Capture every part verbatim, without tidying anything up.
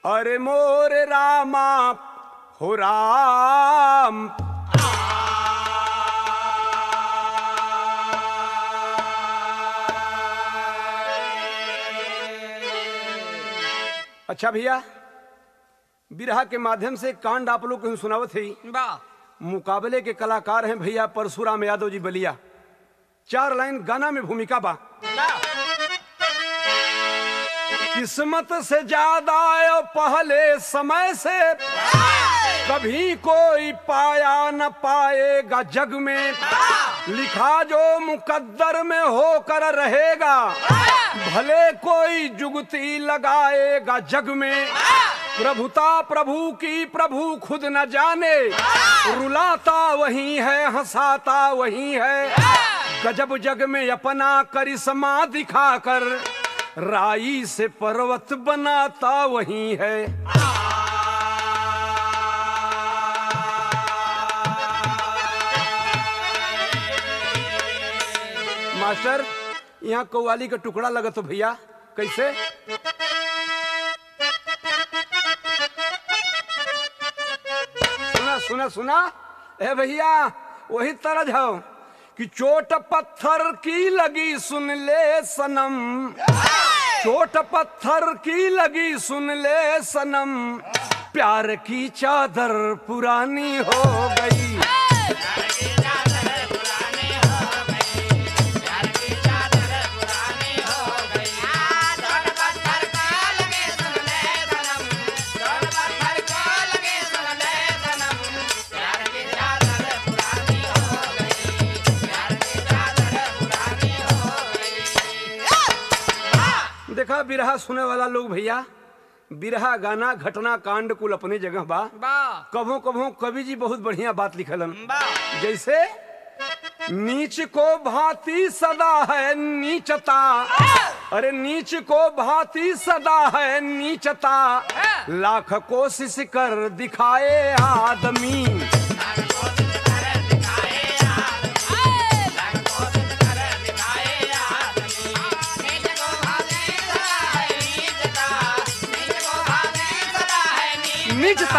अरे मोर रामा हो राम। अच्छा भैया, बिरहा के माध्यम से कांड आप लोग को सुनावत है। मुकाबले के कलाकार हैं भैया परशुराम यादव जी बलिया। चार लाइन गाना में भूमिका बा। किस्मत से ज्यादा आयो पहले समय से, कभी कोई पाया न पाएगा जग में। लिखा जो मुकद्दर में होकर रहेगा, भले कोई जुगती लगाएगा जग में। प्रभुता प्रभु की प्रभु खुद न जाने, रुलाता वही है हंसाता वही है। गजब जग में अपना करिश्मा दिखाकर, राई से पर्वत बनाता वही है। मास्टर, यहाँ कव्वाली का टुकड़ा लगा तो भैया कैसे? सुना सुना सुना ए भैया, वही तरह जाओ कि चोट पत्थर की लगी सुन ले सनम, चोट पत्थर की लगी सुन ले सनम। प्यार की चादर पुरानी हो गई, देखा बिरहा सुने वाला लोग भैया, बिरहा गाना घटना कांड कुल अपने जगह बा। कभों कभों कवि जी बहुत बढ़िया बात लिखलन। जैसे नीच को भांति सदा है नीचता, अरे नीच को भांति सदा है नीचता। लाख कोशिश कर दिखाए आदमी, नीचता।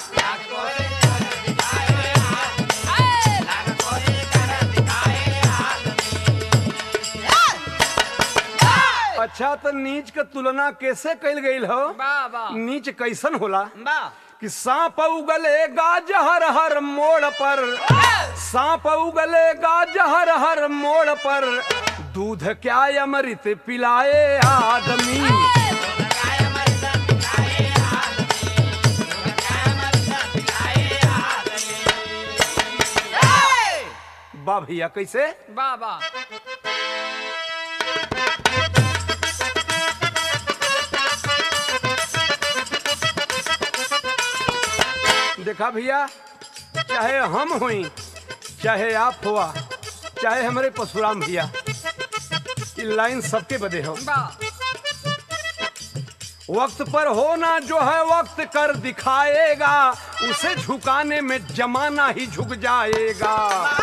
अच्छा तो नीच के तुलना कैसे कैल गई हो? नीच कैसन होला कि सांप उगलेगा जहर हर मोड़ पर, सांप उगलेगा जहर हर मोड़ पर। दूध क्या अमृत पिलाए आदमी, बा भैया कैसे? बाबा देखा भैया, चाहे हम हुई चाहे आप हुआ चाहे हमारे परशुराम भैया, ये लाइन सबके बदे हो। वक्त पर होना जो है वक्त कर दिखाएगा, उसे झुकाने में जमाना ही झुक जाएगा।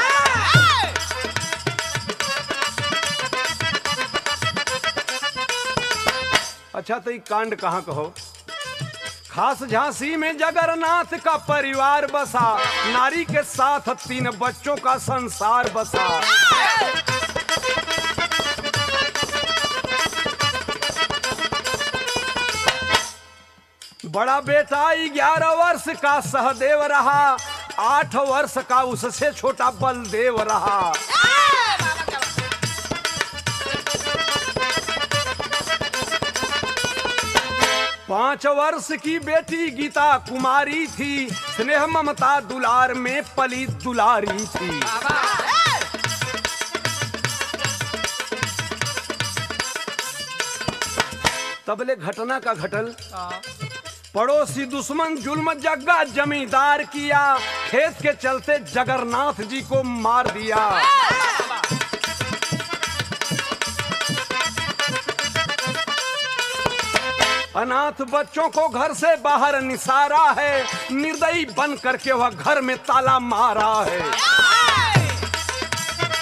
अच्छा तो ये कांड कहाँ कहो? खास झांसी में जगन्नाथ का परिवार बसा, नारी के साथ तीन बच्चों का संसार बसा। बड़ा बेटा ग्यारह वर्ष का सहदेव रहा, आठ वर्ष का उससे छोटा बलदेव रहा। पांच वर्ष की बेटी गीता कुमारी थी, स्नेह ममता दुलार में पली दुलारी थी। तबले घटना का घटल, पड़ोसी दुश्मन जुल्म जग्गा जमींदार किया, खेत के चलते जगन्नाथ जी को मार दिया। अनाथ बच्चों को घर से बाहर निसारा है, निर्दयी बन करके वह घर में ताला मारा है।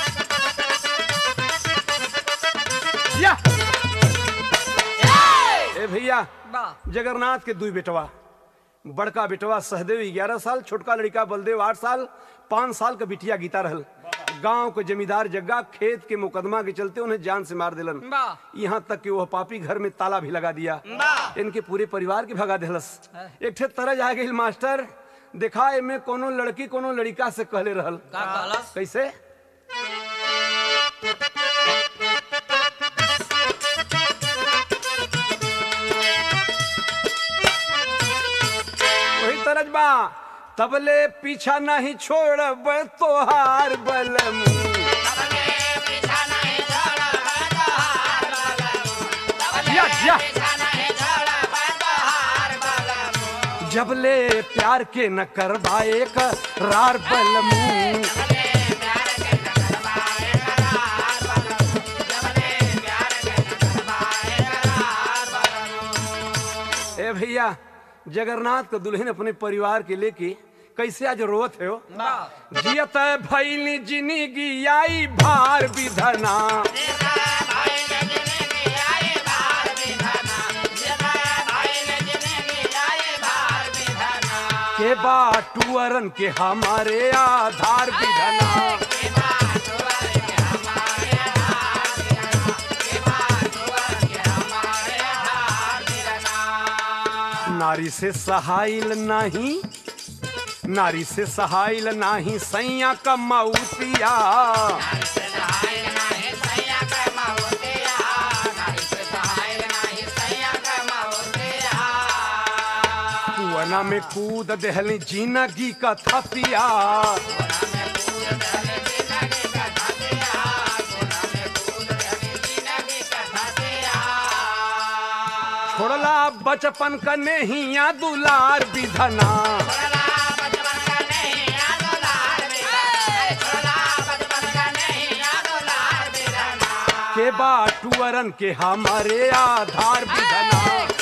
या ए भैया जगन्नाथ के दुई बेटवा, बड़का बेटवा सहदेव ग्यारह साल, छोटका लड़का बलदेव आठ साल, पांच साल का बिटिया गीता रहल। गांव के जमींदार जग्गा खेत के मुकदमा के चलते उन्हें जान से मार दिलन। यहाँ तक कि वह पापी घर में ताला भी लगा दिया, इनके पूरे परिवार के भगा दिलस। एक ठे तरह आ गई मास्टर, देखा इनमें कोनो लड़की कोनो लड़का से कहले रहल। कैसे? वही तरज बा, तबले पीछा नहीं छोड़ब तोहार बलम, जबले प्यार के न करवाए करार बलमू। ए भैया जगन्नाथ का दुल्हन अपने परिवार के लेके कैसे आज रोवत है हो? जियत भैली जिंदगी आई भार विधना, के बाटुअरन के हमारे आधार विधना। नारी से सहाइल नहीं, नारी से सहाइल नहीं सैया का मऊतिया, कुआना में कूद दहली जिंदगी का थपिया, छोड़ला बचपन का नहिया दुलार विधना, के बाटुअरन के हमारे आधार विधना।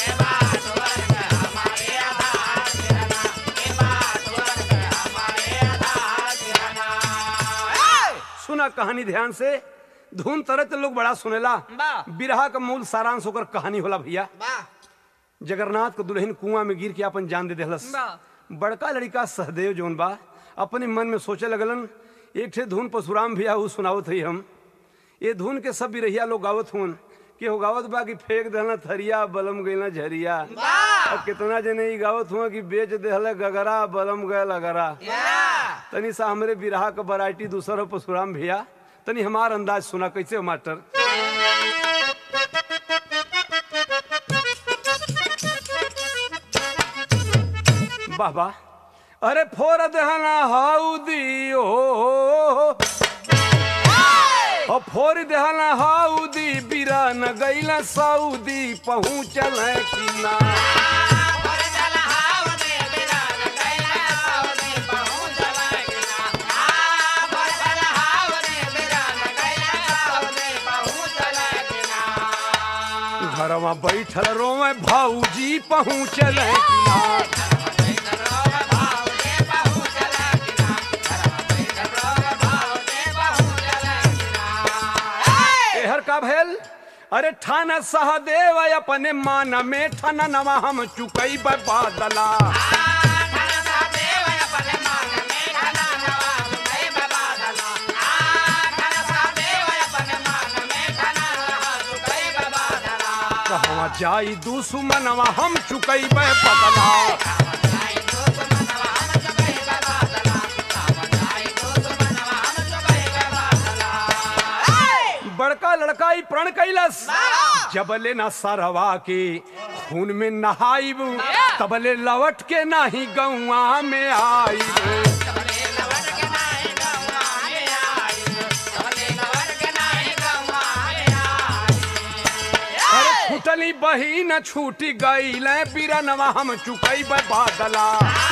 सुना कहानी ध्यान से, धुन तरत लोग बड़ा सुनेला, बिरहा का मूल सारांश होकर कहानी होला भैया। जगन्नाथ को दुल्हन कुआं में गिर के अपन जान दे देहलस। बड़का लड़का सहदेव जोन बा अपने मन में सोचे लगलन, एक ठे धुन परशुराम भैया उ सुनावत है, हम ये धुन के सब बिरहिया लोग गावत हुन कि हो गावत बा कि फेंक देहला थरिया बलम गईला झरिया, और कितना जने ई गावत हुआ कि बेच देहले गगरा बलम गए लगरा। तनी सा हमरे बिरहा का वैरायटी दूसरा हो परशुराम भैया, तनी हमार अंदाज सुना कैसे हो मास्टर। वाह वाह, अरे फोर देहना हाउदी ओ, और फोर देहना हाउदी बिरा न गईला सऊदी, पहुँचल है कि ना। घरवा बैठल रोवे भौजी पहुँचल है कि ना। का भेल, अरे ठाना सहदेव अपने मान में ठाना नवा हम चुकई बादला, कहवा जाई दुश्मनवा हम चुकई बदला। बड़का लड़का ही प्रण कैलस, जबले ना सरवा के खून में नहाइब, तबले लवट के नाही गौआ में आइब। अरे छूटली बही न छूटी गईल बिरनवा हम चुकई बादला।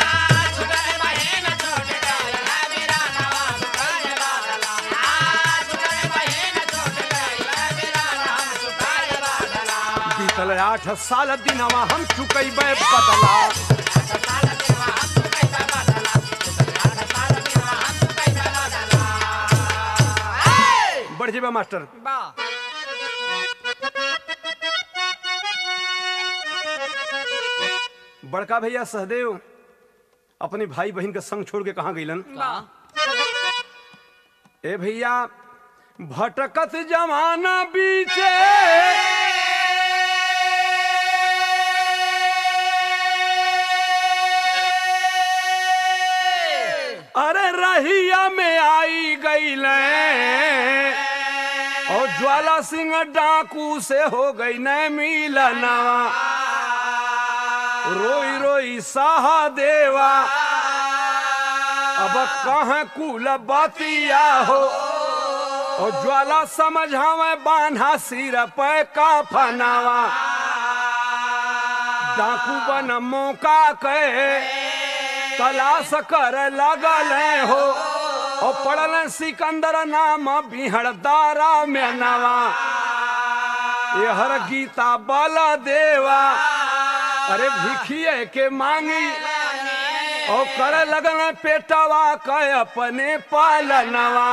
बीतल आठ साल दिनवा हम चुकई बदला। बढ़ जेबा मास्टर। बड़का भैया सहदेव अपने भाई बहन के संग छोड़ के कहाँ गईलन? ए भैया भटकत जमाना बीचे अरे रहिया में आई गईले और ज्वाला सिंह डाकू से हो गई न मिलना रोई रोई सहादेवा अब कहाँ कुल बतिया हो और ज्वाला समझावे बांधा सिर पे का फनावा डाकू बन मौका कहे तलाश कर लगल हो और पड़ल सिकंदर नाम बिहड़दारा में नवा ये हर गीता बल देवा अरे भिखिए के मांगी और कर लगन पेटवा के अपने पालनवा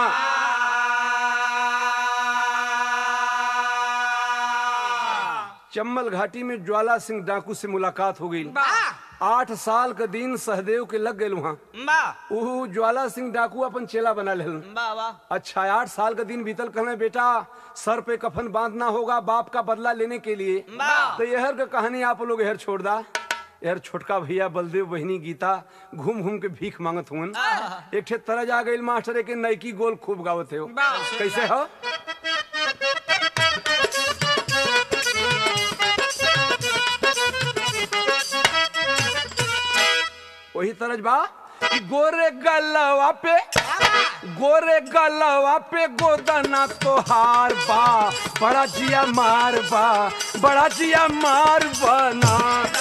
चम्बल घाटी में ज्वाला सिंह डाकू से मुलाकात हो गई। आठ साल के दिन सहदेव के लग गए वहाँ ज्वाला सिंह डाकू अपन चेला बना ले। अच्छा आठ साल के दिन बीतल कहने बेटा सर पे कफन बांधना होगा बाप का बदला लेने के लिए। तो यहर का कहानी आप लोग यहर छोड़ दा। यार छोटका भैया बलदेव बहनी गीता घूम घूम के भीख मांगत हुन। एक ठे तरह जा गई मास्टर के नईकी गोल खूब गावत हो। कैसे हो वही तरज बा कि गोरे गलवा पे गोरे गलवा पे गोदना तोहार बा बड़ा जिया मार बा बड़ा जिया मार बना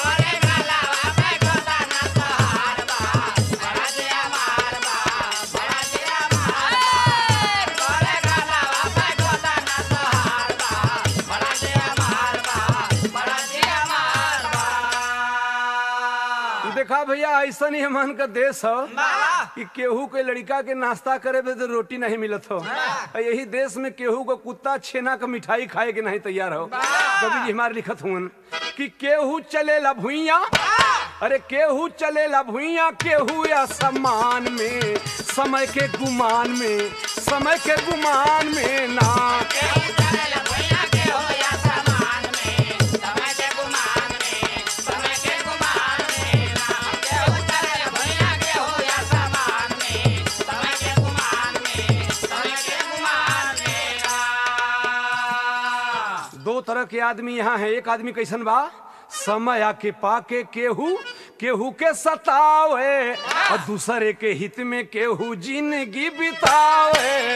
देखा भैया ऐसा नहीं मन का देश हो कि केहू के लड़का के नाश्ता करे तो रोटी नहीं मिलत हो। यही देश में केहू को कुत्ता छेना का मिठाई खाए के नहीं तैयार हो। कभी जी हमारे लिखत हुन कि केहू चले ला भुइया अरे केहू चले ला भुइया केहू या सम्मान में समय के गुमान में समय के गुमान में ना दो तरह के आदमी यहाँ है। एक आदमी कैसन बा समय आके पाके केहू केहू के सतावे और दूसरे के हित में केहू जिंदगी बितावे।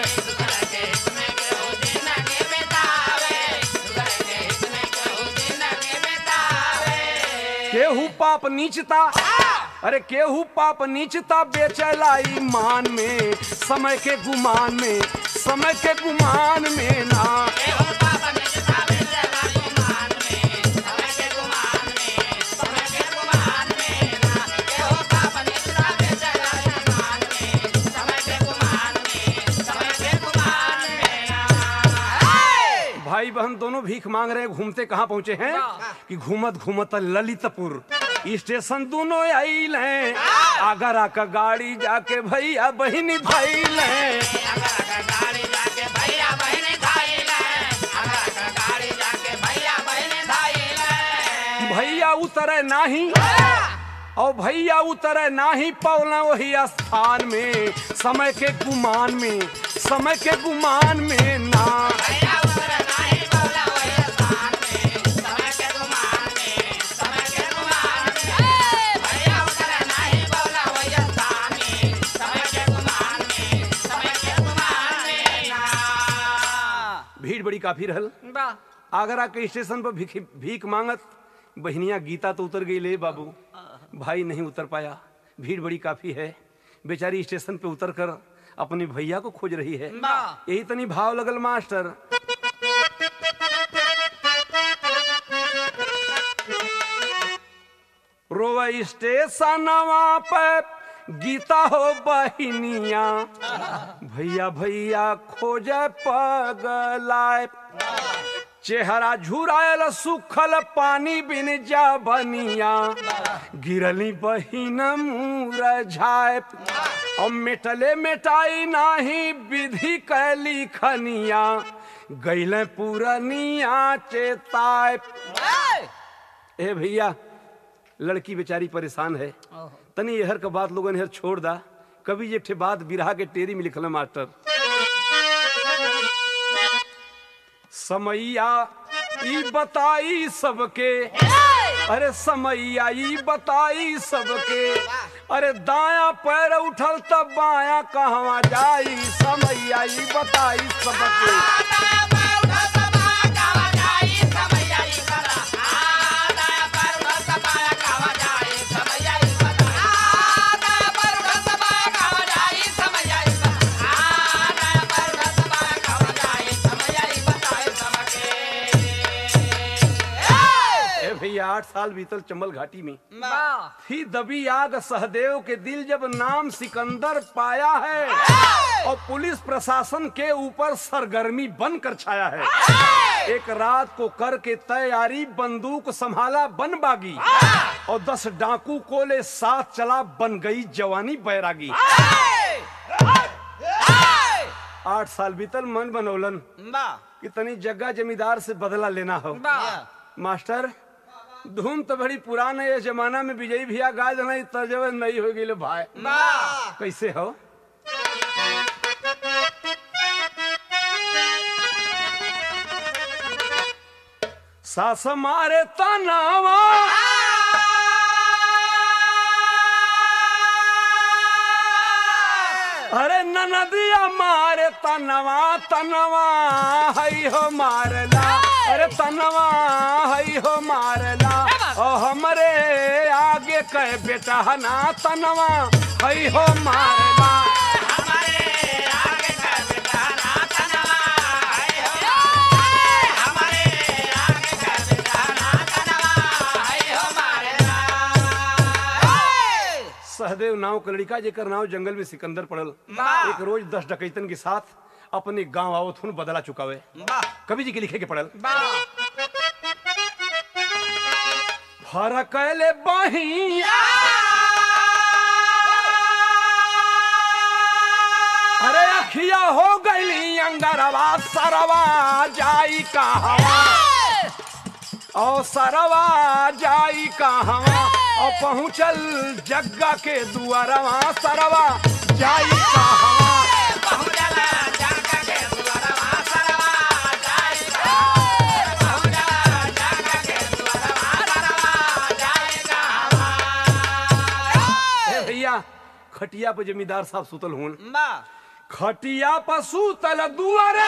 केहू पाप नीचता अरे केहू पाप नीचता बेचला ईमान में समय के गुमान में समय के गुमान में ना भाई बहन दोनों भीख मांग रहे हैं। घूमते कहाँ पहुँचे हैं कि घूमत घूमत ललितपुर स्टेशन दोनों आइल हैं। आगरा का गाड़ी जाके भैया बहनी धैल हैं। भैया उतरे नाही और भैया उतरे नाही पौला वही स्थान में समय के गुमान में समय के गुमान में ना भीड़ बड़ी काफी रहल। आगरा के स्टेशन पर भीख भीख मांगत बहनिया गीता तो उतर गई ले बाबू भाई नहीं उतर पाया। भीड़ बड़ी काफी है। बेचारी स्टेशन पे उतर कर अपने भैया को खोज रही है। यही तनी भाव लगल मास्टर रोवा स्टेशन पे गीता हो बहनिया भैया भैया खोजे पगलाए चेहरा झुरायल सुखल पानी बिन जा बनिया गिरली बहिन मुरझाए और मेटले मेटाई नाही विधि कैली खनिया गैले पूरनिया चेताए। ए भैया लड़की बेचारी परेशान है, तनी यहर के बात लोगन हर छोड़ दा। कभी ये ठे बात बिरहा के टेरी में लिखल मास्टर, समैया ई बताई सबके, अरे समैया ई बताई सबके, अरे दाया पैर उठल तब बाया कहवा जाई, समैया ई बताई सबके। आठ साल बीतल चंबल घाटी में, थी दबी आग सहदेव के दिल जब नाम सिकंदर पाया है और पुलिस प्रशासन के ऊपर सरगर्मी बनकर छाया है। एक रात को करके तैयारी बंदूक संभाला बन बागी और दस डाकू को ले साथ चला बन गई जवानी बैरागी। आठ साल बीतल मन बनौलन कितनी जगह जमींदार से बदला लेना हो। मास्टर धूम तो बड़ी पुराना है, जमाना में विजयी भैया गाय नहीं तर्जबे नहीं हो गई भाई। कैसे हो? सास मारे तनावा अरे ननदिया मारे तनवा तनवा हई हो मारला, अरे तनवा हई हो मारला ओ हमरे आगे कह बेटा ना तनवा हई हो मारला, हमारे आगे कह बेटा ना तनवा हई हो, हमारे आगे कह बेटा ना तनवा हई हो मारला। सहदेव नाव का लड़का जेकर नाव जंगल में सिकंदर पड़ल, एक रोज दस डकैतन के साथ अपने गांव आवत हुन बदला चुकावे। कवि जी के लिखे के पड़ल, फरक ले बहिया अरे अखिया हो गईली अंगरवा सरवा जाई कहवा और सरवा जाई कहवा और पहुंचल जग्गा के दुआरवा सरवा जाई कहवा। खटिया पर जमींदार साहब सुतल हुन, खटिया पर सुतल दुआरे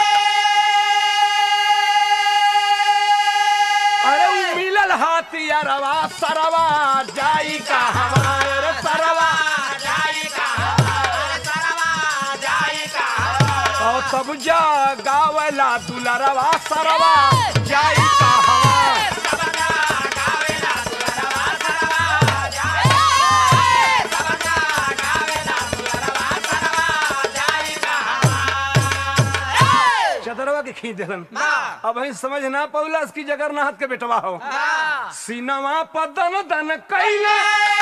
अरे मिलल हाथिया रवा सरवा जाई कहवा, अरे सरवा जाई कहवा, सरवा जाई कहवा और तब जा गावला दुलरवा सरवा जाई कहवा। चदरवा के खींच देलन, अब ही समझ ना पौला इसकी जगरनाथ के बेटवा हो। सीनवा पदन दन कैले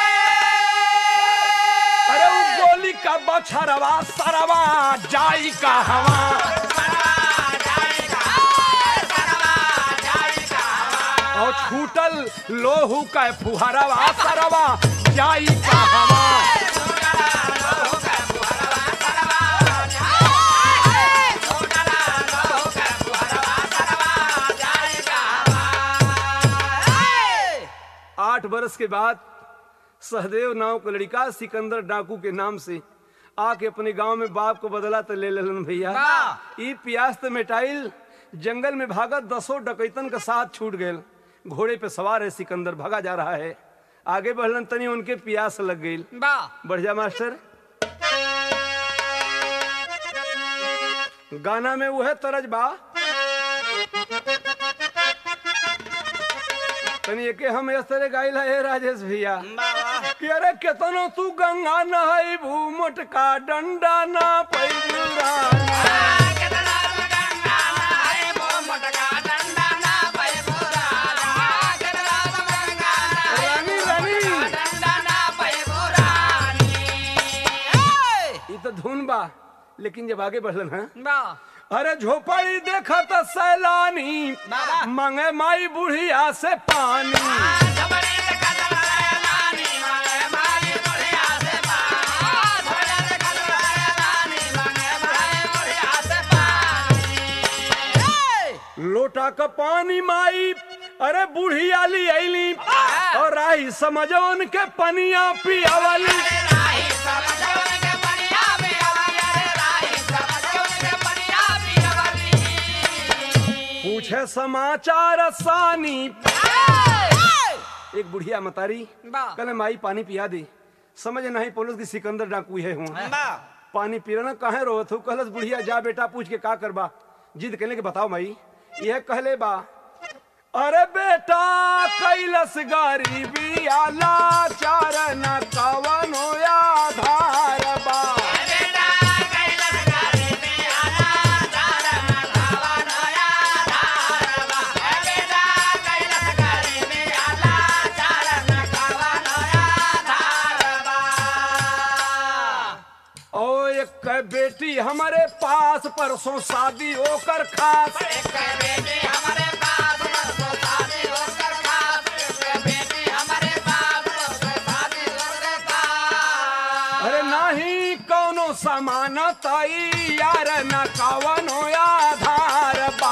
अरे वो गोली का बछरवा सरवा जाई कहवा, और छूटल लोहू का फुहरवा सरवा जाई कहवा। आठ बरस के बाद सहदेव नाव का लड़का सिकंदर डाकू के नाम से आके अपने गांव में बाप को बदला तो ले लेलन भैया। ई प्यास तो मिटाइल जंगल में भागत दसों डकैतन का साथ छूट गए। घोड़े पे सवार है सिकंदर, भागा जा रहा है, आगे बढ़लन तनी उनके प्यास लग गई। बढ़ जा मास्टर। गाना में वो है तरज बा तनी एके हम इस तरह गाइल है राजेश भैया कि अरे केतनो तू गंगा नहाई भू मोटका डंडा ना पैदुरा बा, लेकिन जब आगे बढ़लन है बा अरे झोपड़ी देखा तो सैलानी मांगे माई बुढ़िया से पानी। लोटा का पानी माई अरे बुढ़िया ली आईली और राही समझौन के पनिया पियावली। पूछे समाचार सानी एक बुढ़िया मतारी कल माई पानी पिया दी, समझ नहीं पुलिस की सिकंदर डाकू है हूँ पानी पी रहा कहे रो थू कहलस बुढ़िया जा बेटा पूछ के का करबा। जिद कहने के बताओ माई, यह कहले बा अरे बेटा कैलस गरीबी आला चारण कवनो आधार बा। बेटी हमारे पास परसों शादी होकर खास, बेटी हमारे पास परसों शादी होकर खास, बेटी हमारे पास परसों शादी होकर खास। अरे नहीं कौनो समान ताई यार न कवनो आधार बा।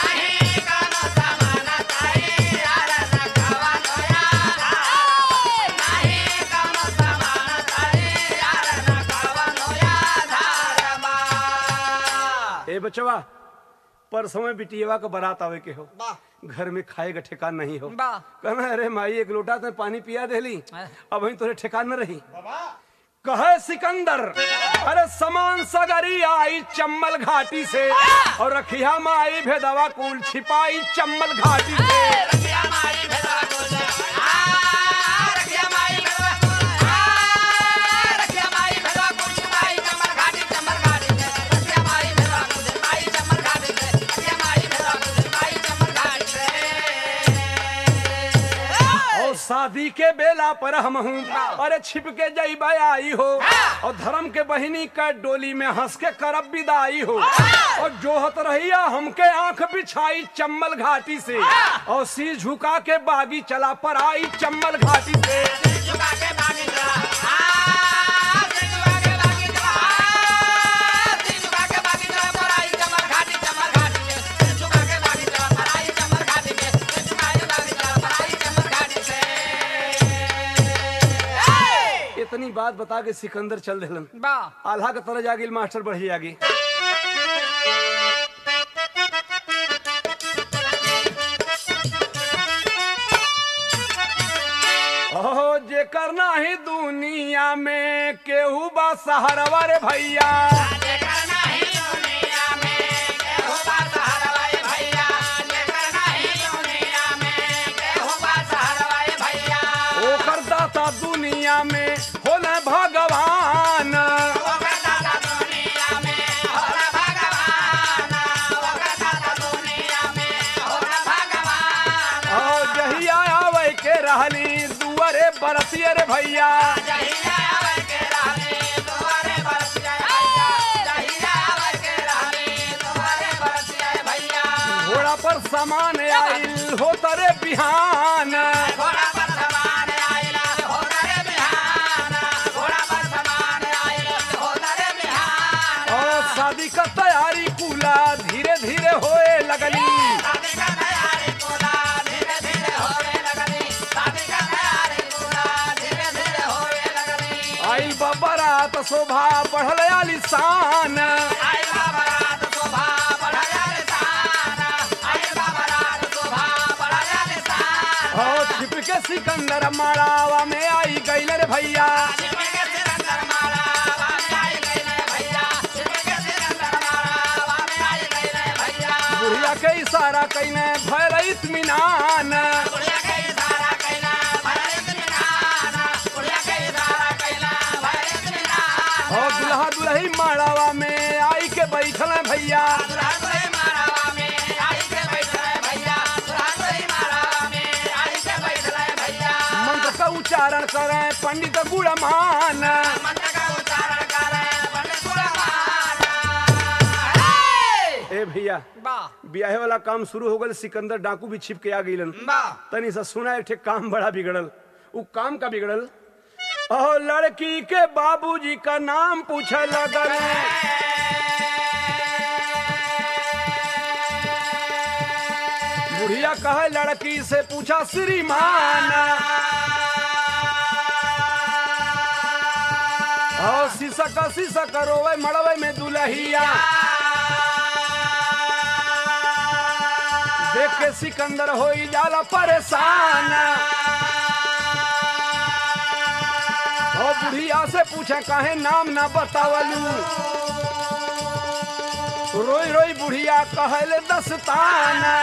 बचवा परसों में बिटिया का बारात आवे के हो, घर में खाए का ठेकान नहीं हो, कहना अरे माई एक लोटा तो पानी पिया देली अब वही तोरे ठेकान न रही। कहे सिकंदर अरे समान सगरी आई चम्मल घाटी से और रखिया माई भेदवा कुल छिपाई चम्मल घाटी से। शादी के बेला पर हम हूँ अरे छिप के जई आई हो और धर्म के बहिनी का डोली में हंस के करब विदाई हो और जोहत रहिया हमके आंख बिछाई चम्मल घाटी से और सिर झुका के बागी चला पर आई चम्मल घाटी से। इतनी बात बता के सिकंदर चल दिलन आल्हा के तरह जागे मास्टर बढ़ी आगे। ओहो जे करना ही दुनिया में केहू बा सहारवा रे भैया, ओकर दाता दुनिया में होला भगवान। और जहिया आवे के रहली दुआरे बरसिए रे भैया, घोड़ा पर सामान आइल हो तरे बिहान, शादी का तैयारी कूला धीरे धीरे होए लगली, आई बारात शोभा बढ़ल आलिशान, और छिप के सिकंदर मारावा में आई गइल रे भैया, बुढ़िया के इशारा कइने भयल इत्मीनान, और दुल्हा दुल्ही माड़ावा में आई के बैठल भैया, मंत्र का उच्चारण करे पंडित गुड़मान, ए भैया ब्याहे वाला काम शुरू हो गल, सिकंदर डाकू भी छिप के आ गईलन। तनी सा सुना एक ठे काम बड़ा बिगड़ल। उ काम का बिगड़ल, ओ लड़की के बाबूजी का नाम पूछे लगल। बुढ़िया कहे लड़की से पूछा श्रीमान, और शीशक शीशक रोवे मड़वे में दुल्हिया। देख के सिकंदर हो जाला परेशान, और बुढ़िया से पूछा काहे नाम ना बतावलू। रोई रोई बुढ़िया कहले दस्ताना।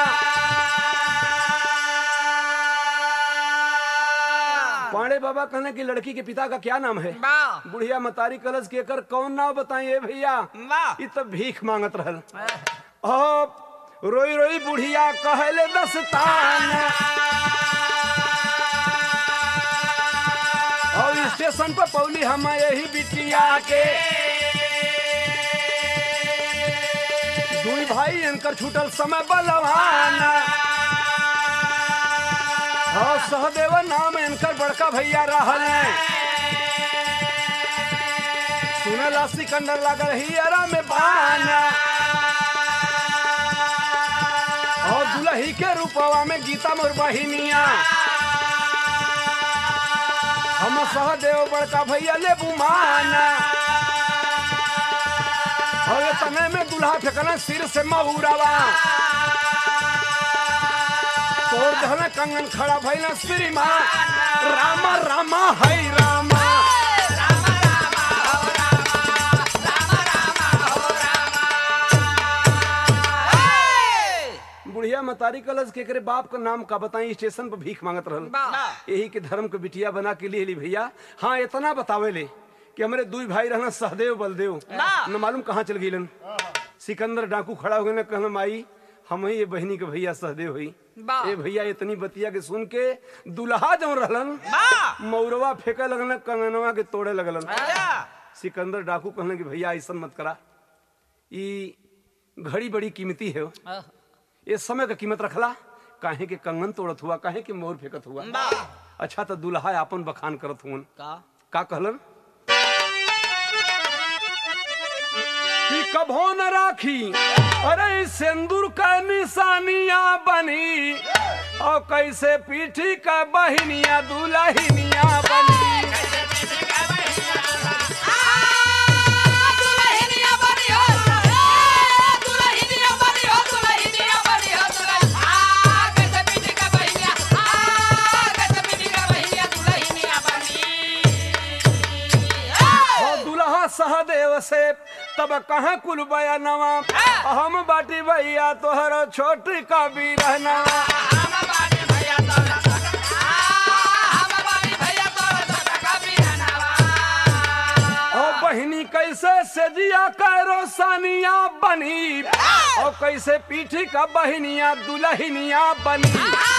पांडे बाबा कहने की लड़की के पिता का क्या नाम है? बुढ़िया मतारी कलश के कर कौन नाम बताइए भैया, ये तो भीख मांगत रहल। रोई रोई बुढ़िया कहले दस्ताना। और स्टेशन पर पौली हम यही बिटिया के, दुई भाई इनकर छूटल समय बलवाना। और सहदेव नाम इनकर बड़का भैया रहल। सुनला सिकंदर लगल हियरा में बाना, और दुल्ही के रूपवा में गीता मोर बहिनिया। हम सहदेव बड़का भैया ले बुमाना, और तने में दुल्हा फेंकना सिर से महुरावा। तोर धन कंगन खड़ा भैला श्रीमान, रामा रामा है रामा, रामा रामा हो रामा, रामा रामा हो रामा। बुढ़िया मतारी कलश के करे बाप का नाम का बताई, स्टेशन पर भीख मांगत रहल। यही के धर्म के बिटिया बना के लिए ली भैया। हाँ इतना बतावे ले कि हमारे दुई भाई रहना सहदेव बलदेव, न मालूम कहाँ चल गईलन। सिकंदर डाकू खड़ा हो गए, कहना माई हम ही ये बहनी के भैया सहदेव हुई। ए भैया इतनी बतिया के सुन के दुल्हा जो रहलन मौरवा फेंके लगन, कंगनवा के तोड़े लगलन। सिकंदर डाकू कहने कि भैया ऐसा मत करा, ये घड़ी बड़ी कीमती है, ये समय का कीमत रखला, काहे के कंगन तोड़त हुआ, काहे के मोर फेंकत हुआ। अच्छा तो दुल्हा अपन बखान करत हुन का, का कहलन कि कभो न राखी अरे सिंदूर का निशानियां बनी, और कैसे पीठी का बहिनिया दुल्हनिया बनी। सहदेव से तब कहाँ कुल बयानवा, हम बाटी भैया तोहर छोट का भी रहना। और बहिनी कैसे सजिया का रोशनिया बनी, और कैसे पीठी का बहिनिया दुल्हनिया बनी।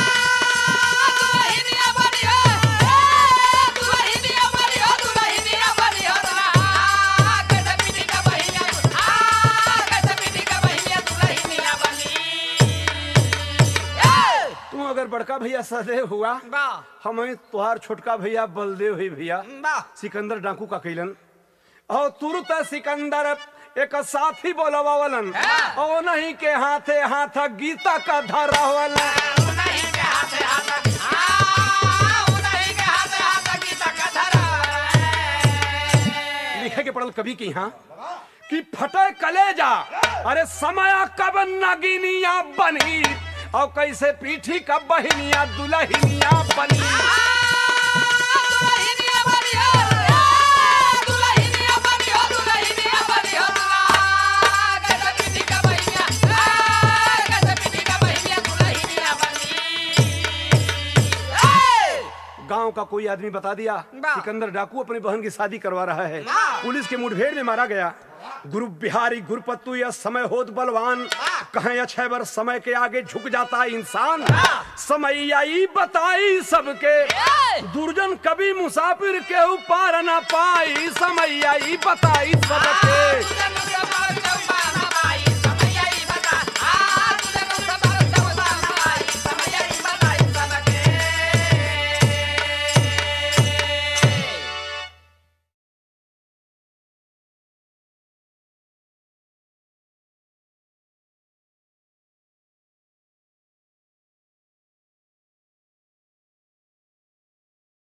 अगर बड़का भैया सहदेव हुआ, हमें तुहार छोटका भैया बलदेव ही भैया। सिकंदर डाकू का कैलन, और तुरंत सिकंदर एक साथी बोलवावलन, और नहीं के हाथे हाथ गीता का धरावलन। लिखे के पड़ल कवि की यहाँ कि फटे कलेजा अरे समय कब नगिनिया बनी, और कैसे पीठी का बहिनिया दुल्हनिया बनी। गांव का कोई आदमी बता दिया सिकंदर डाकू अपनी बहन की शादी करवा रहा है। पुलिस के मुठभेड़ में मारा गया। गुरु बिहारी गुरुपत्तु यह समय होत बलवान, कहें अक्षय वर समय के आगे झुक जाता इंसान। समय आई बताई सबके, दुर्जन कभी मुसाफिर के ऊपर न पाई। समय आई बताई सबके।